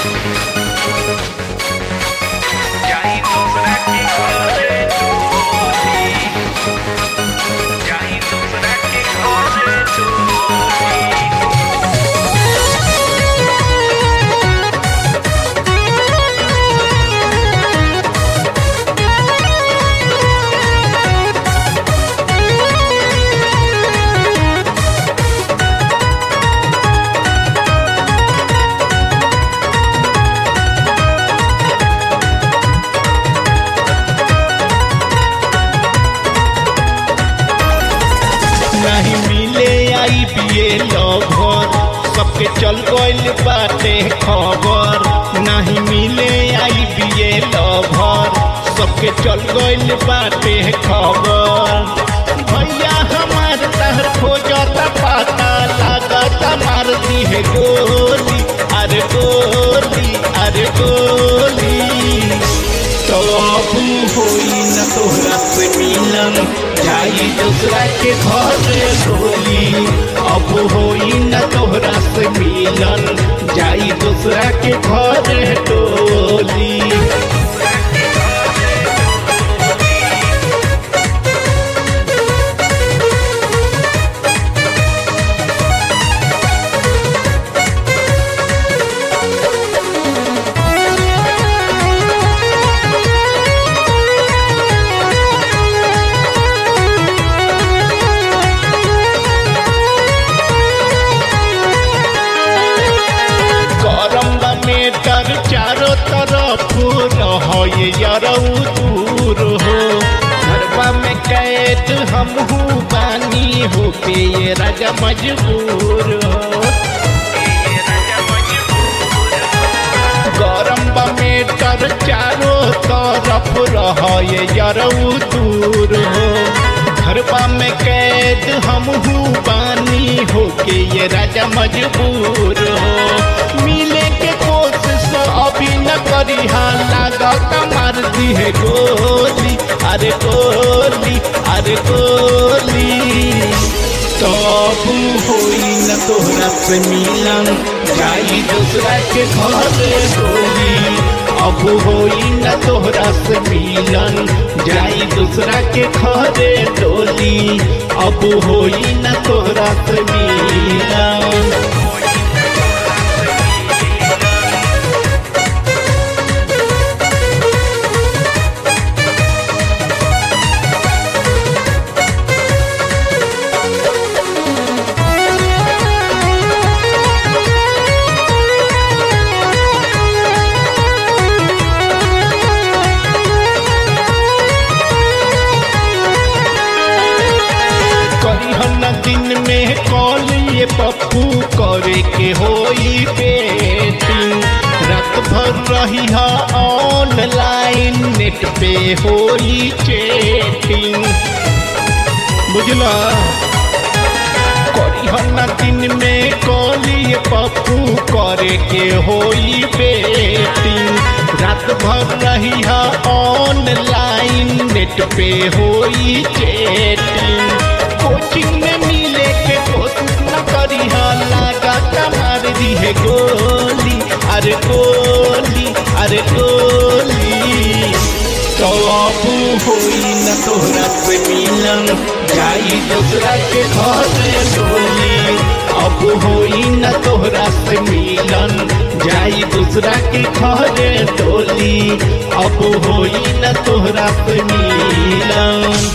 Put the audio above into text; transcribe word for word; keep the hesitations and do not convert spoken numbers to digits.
नहीं मिले आई पिए लवर सबके चल गइल बाटे खबर। नहीं मिले आई पिए लवर सबके चल गइल बाटे खबर। भैया हमार तहर खोजता पता लागता मार दी है गोली, अरे गोली अरे गोली। तो अब होई न तोहरा से मिलन जाई दूसरा के घर गोली। अब होई न तोहरा से मिलन जाई दूसरा के घर टोली। तर चारों तरफ रहे यारऊ दूर हो। घरबा में कैद हम हूँ बानी हो के ये राजा मजबूर हो। गरम्बा में तर चारों तरफ रहे यारऊ दूर हो। घरबा में कैद हम हूँ बानी हो के ये राजा मजबूर हो। मिले के कोशिश अभी न करी लागत मार दी है गोली, अरे गोली अरे गोली। तो अब होई न तोहरा से मिलन जाई दूसरा के घर गोली। अब होई न तोहरा से मिलन जाई दूसरा के घर डोली। अब होई न तोहरा से मिलन। दिन में कॉल ये पप्पू करे के होई बेटिंग। रात भर रही है ऑनलाइन नेट पे होई चैटिंग, बुझला। करी हन्ना दिन में कॉल ये पप्पू करे के होई बेटिंग। रात भर रही है ऑनलाइन नेट पे होई चैटिंग। कोचिंग में मिले के कोशिश न करी लागत मार दी है गोली, अरे गोली अरे गोली। तो अब होई न तोहरा से मिलन जाई दूसरा के घर डोली। अब होई न तोहरा से मिलन जाई दूसरा के घर डोली। अब होई न तोहरा से मिलन।